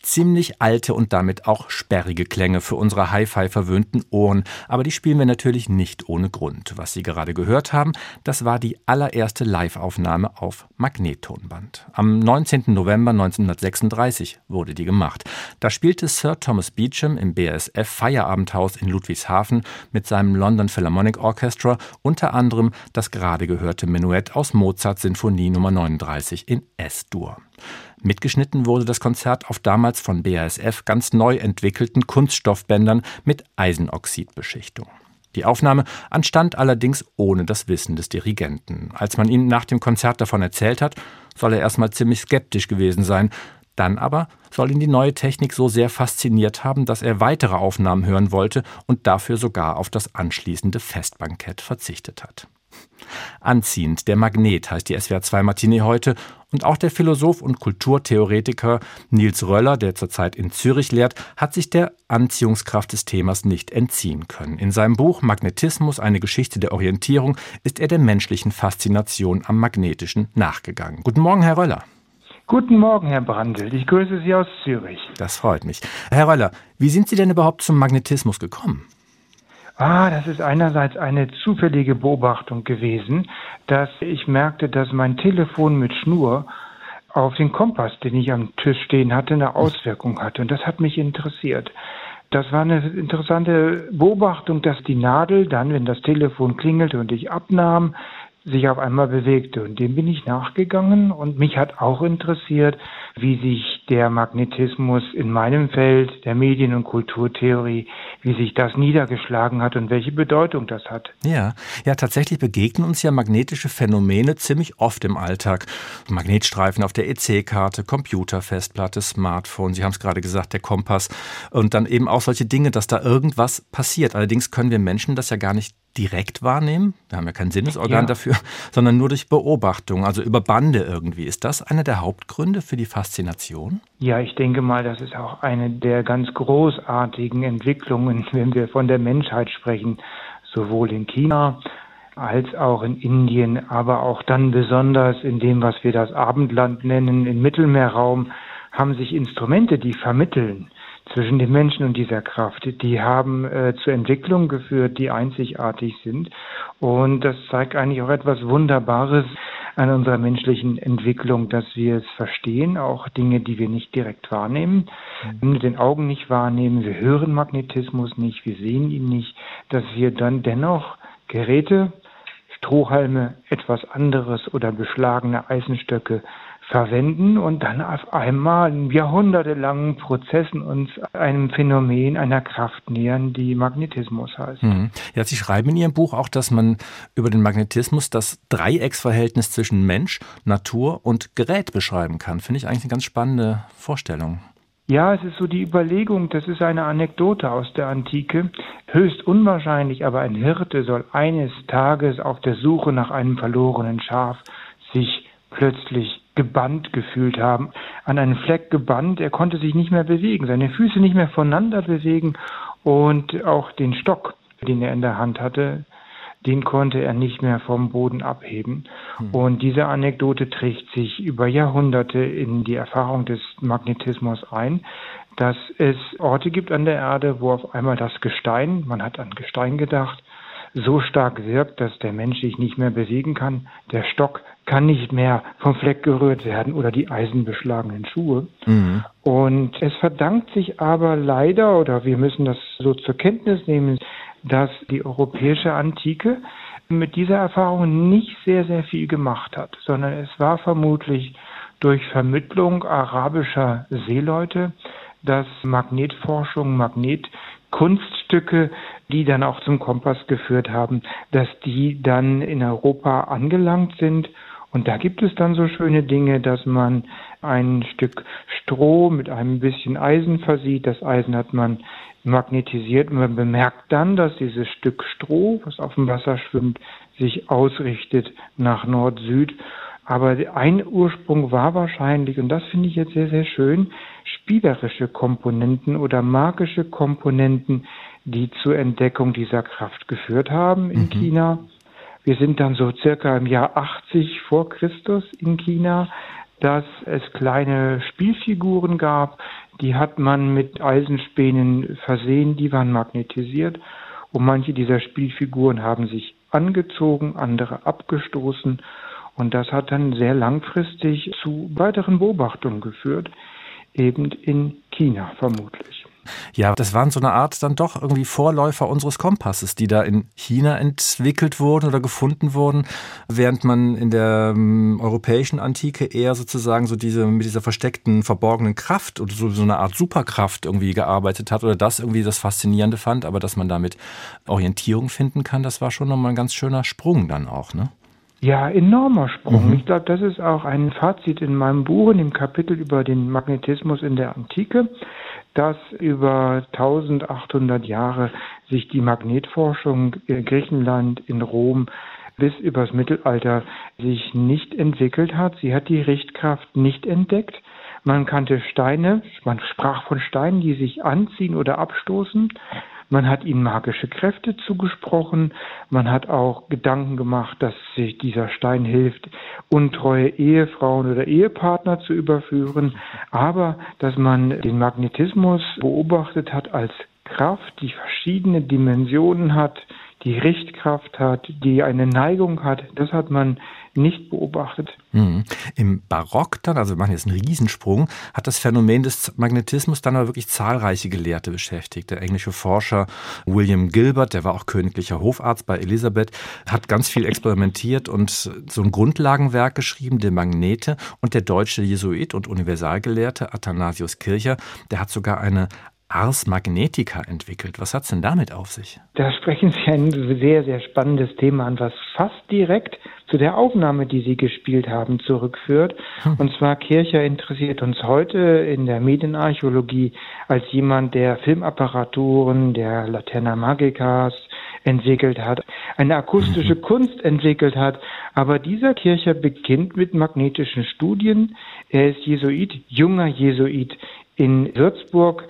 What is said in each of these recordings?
Ziemlich alte und damit auch sperrige Klänge für unsere Hi-Fi verwöhnten Ohren. Aber die spielen wir natürlich nicht ohne Grund. Was Sie gerade gehört haben, das war die allererste Live-Aufnahme auf Magnettonband. Am 19. November 1936 wurde die gemacht. Da spielte Sir Thomas Beecham im BASF Feierabendhaus in Ludwigshafen mit seinem London Philharmonic Orchestra unter anderem das gerade gehörte Menuett aus Mozarts Sinfonie Nummer 39 in S-Dur. Mitgeschnitten wurde das Konzert auf damals von BASF ganz neu entwickelten Kunststoffbändern mit Eisenoxidbeschichtung. Die Aufnahme entstand allerdings ohne das Wissen des Dirigenten. Als man ihm nach dem Konzert davon erzählt hat, soll er erstmal ziemlich skeptisch gewesen sein. Dann aber soll ihn die neue Technik so sehr fasziniert haben, dass er weitere Aufnahmen hören wollte und dafür sogar auf das anschließende Festbankett verzichtet hat. Anziehend, der Magnet heißt die SWR2 Matinee heute und auch der Philosoph und Kulturtheoretiker Nils Röller, der zurzeit in Zürich lehrt, hat sich der Anziehungskraft des Themas nicht entziehen können. In seinem Buch Magnetismus, eine Geschichte der Orientierung ist er der menschlichen Faszination am Magnetischen nachgegangen. Guten Morgen, Herr Röller. Guten Morgen, Herr Brandl. Ich grüße Sie aus Zürich. Das freut mich. Herr Röller, wie sind Sie denn überhaupt zum Magnetismus gekommen? Das ist einerseits eine zufällige Beobachtung gewesen, dass ich merkte, dass mein Telefon mit Schnur auf den Kompass, den ich am Tisch stehen hatte, eine Auswirkung hatte. Und das hat mich interessiert. Das war eine interessante Beobachtung, dass die Nadel dann, wenn das Telefon klingelte und ich abnahm, sich auf einmal bewegte. Und dem bin ich nachgegangen und mich hat auch interessiert, wie sich der Magnetismus in meinem Feld der Medien- und Kulturtheorie, wie sich das niedergeschlagen hat und welche Bedeutung das hat. Ja, tatsächlich begegnen uns ja magnetische Phänomene ziemlich oft im Alltag. Magnetstreifen auf der EC-Karte, Computerfestplatte, Smartphone, Sie haben es gerade gesagt, der Kompass und dann eben auch solche Dinge, dass da irgendwas passiert. Allerdings können wir Menschen das ja gar nicht direkt wahrnehmen. Wir haben ja kein Sinnesorgan dafür, sondern nur durch Beobachtung, also über Bande irgendwie. Ist das einer der Hauptgründe für die Faszination? Ja, ich denke mal, das ist auch eine der ganz großartigen Entwicklungen, wenn wir von der Menschheit sprechen, sowohl in China als auch in Indien, aber auch dann besonders in dem, was wir das Abendland nennen, im Mittelmeerraum, haben sich Instrumente, die vermitteln zwischen den Menschen und dieser Kraft, die haben zur Entwicklung geführt, die einzigartig sind. Und das zeigt eigentlich auch etwas Wunderbares an unserer menschlichen Entwicklung, dass wir es verstehen, auch Dinge, die wir nicht direkt wahrnehmen, mit den Augen nicht wahrnehmen, wir hören Magnetismus nicht, wir sehen ihn nicht, dass wir dann dennoch Geräte, Strohhalme, etwas anderes oder beschlagene Eisenstöcke verwenden und dann auf einmal in jahrhundertelangen Prozessen uns einem Phänomen, einer Kraft nähern, die Magnetismus heißt. Ja, Sie schreiben in Ihrem Buch auch, dass man über den Magnetismus das Dreiecksverhältnis zwischen Mensch, Natur und Gerät beschreiben kann. Finde ich eigentlich eine ganz spannende Vorstellung. Ja, es ist so die Überlegung, das ist eine Anekdote aus der Antike. Höchst unwahrscheinlich, aber ein Hirte soll eines Tages auf der Suche nach einem verlorenen Schaf sich plötzlich gebannt gefühlt haben, an einen Fleck gebannt. Er konnte sich nicht mehr bewegen, seine Füße nicht mehr voneinander bewegen und auch den Stock, den er in der Hand hatte, den konnte er nicht mehr vom Boden abheben. Und diese Anekdote trägt sich über Jahrhunderte in die Erfahrung des Magnetismus ein, dass es Orte gibt an der Erde, wo auf einmal das Gestein, man hat an Gestein gedacht, so stark wirkt, dass der Mensch sich nicht mehr bewegen kann. Der Stock kann nicht mehr vom Fleck gerührt werden oder die eisenbeschlagenen Schuhe. Und es verdankt sich aber leider, oder wir müssen das so zur Kenntnis nehmen, dass die europäische Antike mit dieser Erfahrung nicht sehr, sehr viel gemacht hat, sondern es war vermutlich durch Vermittlung arabischer Seeleute, dass Magnetforschung, Magnetkunststücke, die dann auch zum Kompass geführt haben, dass die dann in Europa angelangt sind. Und da gibt es dann so schöne Dinge, dass man ein Stück Stroh mit einem bisschen Eisen versieht. Das Eisen hat man magnetisiert und man bemerkt dann, dass dieses Stück Stroh, was auf dem Wasser schwimmt, sich ausrichtet nach Nord-Süd. Aber ein Ursprung war wahrscheinlich, und das finde ich jetzt sehr, sehr schön, spielerische Komponenten oder magische Komponenten, die zur Entdeckung dieser Kraft geführt haben in China. Wir sind dann so circa im Jahr 80 vor Christus in China, dass es kleine Spielfiguren gab, Die hat man mit Eisenspänen versehen, die waren magnetisiert und manche dieser Spielfiguren haben sich angezogen, andere abgestoßen und das hat dann sehr langfristig zu weiteren Beobachtungen geführt, eben in China vermutlich. Ja, das waren so eine Art dann doch irgendwie Vorläufer unseres Kompasses, die da in China entwickelt wurden oder gefunden wurden, während man in der europäischen Antike eher sozusagen so mit dieser versteckten, verborgenen Kraft oder so eine Art Superkraft irgendwie gearbeitet hat oder das irgendwie das Faszinierende fand, aber dass man damit Orientierung finden kann, das war schon nochmal ein ganz schöner Sprung dann auch, ne? Ja, enormer Sprung. Ich glaube, das ist auch ein Fazit in meinem Buch, in dem Kapitel über den Magnetismus in der Antike, dass über 1800 Jahre sich die Magnetforschung in Griechenland, in Rom bis übers Mittelalter sich nicht entwickelt hat. Sie hat die Richtkraft nicht entdeckt. Man kannte Steine, man sprach von Steinen, die sich anziehen oder abstoßen. Man hat ihnen magische Kräfte zugesprochen. Man hat auch Gedanken gemacht, dass sich dieser Stein hilft, untreue Ehefrauen oder Ehepartner zu überführen. Aber dass man den Magnetismus beobachtet hat als Kraft, die verschiedene Dimensionen hat, die Richtkraft hat, die eine Neigung hat, das hat man nicht beobachtet. Im Barock dann, also wir machen jetzt einen Riesensprung, hat das Phänomen des Magnetismus dann aber wirklich zahlreiche Gelehrte beschäftigt. Der englische Forscher William Gilbert, der war auch königlicher Hofarzt bei Elisabeth, hat ganz viel experimentiert und so ein Grundlagenwerk geschrieben, De Magnete. Und der deutsche Jesuit und Universalgelehrte Athanasius Kircher, der hat sogar eine Ars Magnetica entwickelt. Was hat es denn damit auf sich? Da sprechen Sie ein sehr, sehr spannendes Thema an, was fast direkt zu der Aufnahme, die Sie gespielt haben, zurückführt. Und zwar Kircher interessiert uns heute in der Medienarchäologie als jemand, der Filmapparaturen, der Laterna Magicas entwickelt hat, eine akustische Kunst entwickelt hat. Aber dieser Kircher beginnt mit magnetischen Studien. Er ist Jesuit, junger Jesuit in Würzburg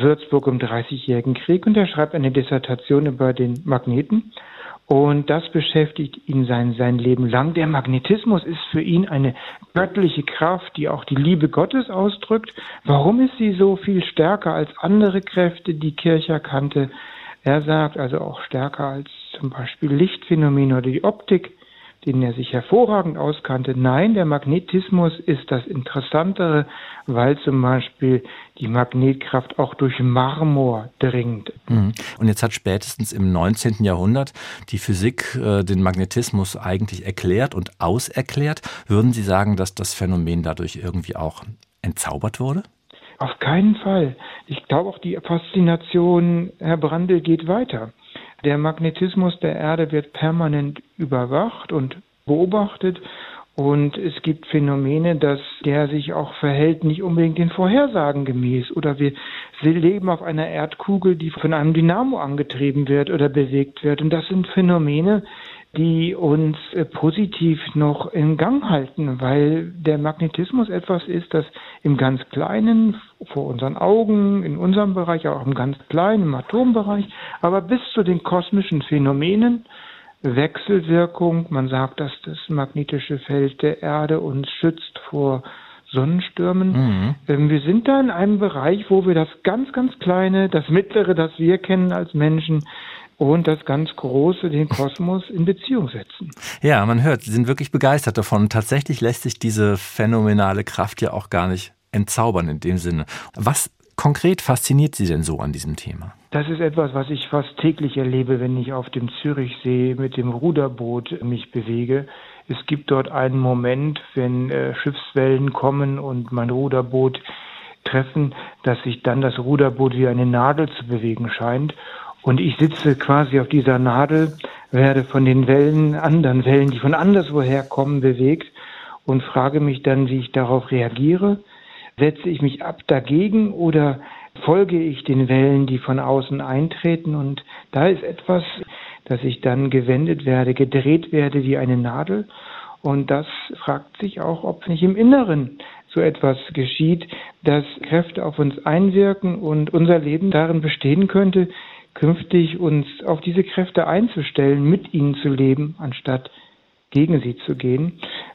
im Dreißigjährigen Krieg und er schreibt eine Dissertation über den Magneten und das beschäftigt ihn sein Leben lang. Der Magnetismus ist für ihn eine göttliche Kraft, die auch die Liebe Gottes ausdrückt. Warum ist sie so viel stärker als andere Kräfte, die Kircher kannte? Er sagt also auch stärker als zum Beispiel Lichtphänomene oder die Optik, denen er sich hervorragend auskannte. Nein, der Magnetismus ist das Interessantere, weil zum Beispiel die Magnetkraft auch durch Marmor dringt. Und jetzt hat spätestens im 19. Jahrhundert die Physik den Magnetismus eigentlich erklärt und auserklärt. Würden Sie sagen, dass das Phänomen dadurch irgendwie auch entzaubert wurde? Auf keinen Fall. Ich glaube auch die Faszination, Herr Brandl, geht weiter. Der Magnetismus der Erde wird permanent überwacht und beobachtet und es gibt Phänomene, dass der sich auch verhält, nicht unbedingt den Vorhersagen gemäß. Oder wir leben auf einer Erdkugel, die von einem Dynamo angetrieben wird oder bewegt wird. Und das sind Phänomene, die uns positiv noch in Gang halten, weil der Magnetismus etwas ist, das im ganz Kleinen, vor unseren Augen, in unserem Bereich, auch im ganz Kleinen, im Atombereich, aber bis zu den kosmischen Phänomenen, Wechselwirkung, man sagt, dass das magnetische Feld der Erde uns schützt vor Sonnenstürmen. Wir sind da in einem Bereich, wo wir das ganz, ganz Kleine, das Mittlere, das wir kennen als Menschen, und das ganz Große, den Kosmos, in Beziehung setzen. Ja, man hört, Sie sind wirklich begeistert davon. Tatsächlich lässt sich diese phänomenale Kraft ja auch gar nicht entzaubern in dem Sinne. Was konkret fasziniert Sie denn so an diesem Thema? Das ist etwas, was ich fast täglich erlebe, wenn ich auf dem Zürichsee mit dem Ruderboot mich bewege. Es gibt dort einen Moment, wenn Schiffswellen kommen und mein Ruderboot treffen, dass sich dann das Ruderboot wie eine Nadel zu bewegen scheint. Und ich sitze quasi auf dieser Nadel, werde von den anderen Wellen, die von anderswoher kommen, bewegt und frage mich dann, wie ich darauf reagiere. Setze ich mich ab dagegen oder folge ich den Wellen, die von außen eintreten? Und da ist etwas, dass ich dann gewendet werde, gedreht werde wie eine Nadel. Und das fragt sich auch, ob nicht im Inneren so etwas geschieht, dass Kräfte auf uns einwirken und unser Leben darin bestehen könnte, künftig uns auf diese Kräfte einzustellen, mit ihnen zu leben, anstatt gegen sie zu gehen.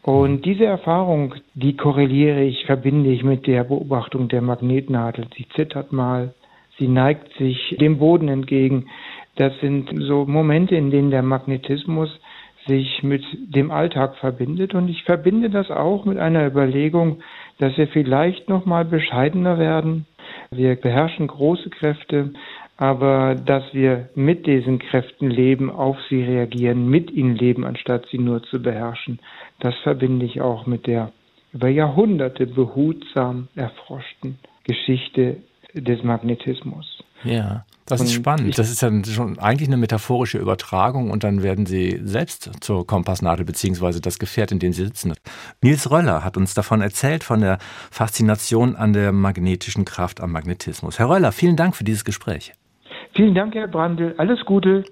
Und diese Erfahrung, die korreliere ich, verbinde ich mit der Beobachtung der Magnetnadel. Sie zittert mal, sie neigt sich dem Boden entgegen. Das sind so Momente, in denen der Magnetismus sich mit dem Alltag verbindet. Und ich verbinde das auch mit einer Überlegung, dass wir vielleicht noch mal bescheidener werden. Wir beherrschen große Kräfte, aber dass wir mit diesen Kräften leben, auf sie reagieren, mit ihnen leben, anstatt sie nur zu beherrschen. Das verbinde ich auch mit der über Jahrhunderte behutsam erforschten Geschichte des Magnetismus. Ja, das ist spannend. Das ist ja schon eigentlich eine metaphorische Übertragung und dann werden Sie selbst zur Kompassnadel beziehungsweise das Gefährt, in dem Sie sitzen. Nils Röller hat uns davon erzählt, von der Faszination an der magnetischen Kraft am Magnetismus. Herr Röller, vielen Dank für dieses Gespräch. Vielen Dank, Herr Brandl. Alles Gute.